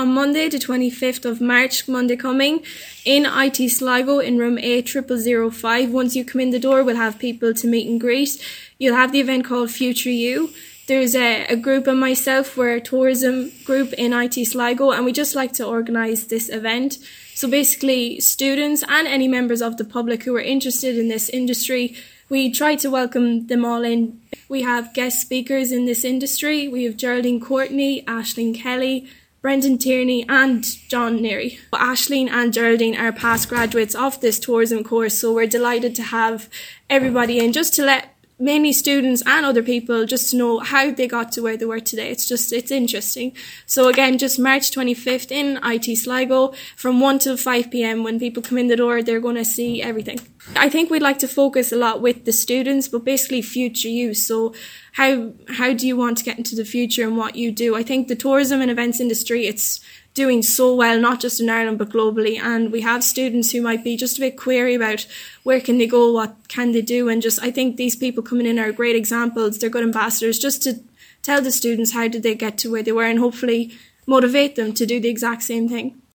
on Monday, the 25th of March, Monday coming, in IT Sligo in room A0005. Once you come in the door, we'll have people to meet and greet. You'll have the event called Future You. There's a group of myself, we're a tourism group in IT Sligo, and we just like to organise this event. So basically, students and any members of the public who are interested in this industry, we try to welcome them all in. We have guest speakers in this industry. We have Geraldine Courtney, Aisling Kelly, Brendan Tierney and John Neary. Aisling and Geraldine are past graduates of this tourism course, so we're delighted to have everybody in just to let mainly students and other people just to know how they got to where they were today. It's interesting. So again, just March 25th in IT Sligo from 1 till 5 p.m. When people come in the door, they're going to see everything. I think we'd like to focus a lot with the students, but basically future you. So how do you want to get into the future and what you do? I think the tourism and events industry, it's doing so well, not just in Ireland but globally, and we have students who might be just a bit query about where can they go, what can they do, and just I think these people coming in are great examples. They're good ambassadors just to tell the students how did they get to where they were and hopefully motivate them to do the exact same thing.